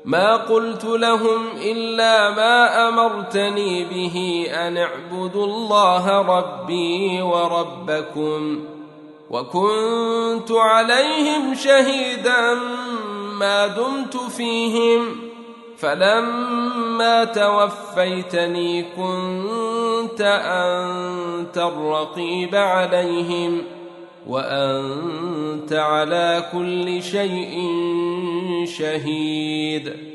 ما قلت لهم إلا ما أمرتني به أن اعبدوا الله ربي وربكم وكنت عليهم شهيدا ما دمت فيهم فلما توفيتني كنت أنت الرقيب عليهم وأنت على كل شيء شهيد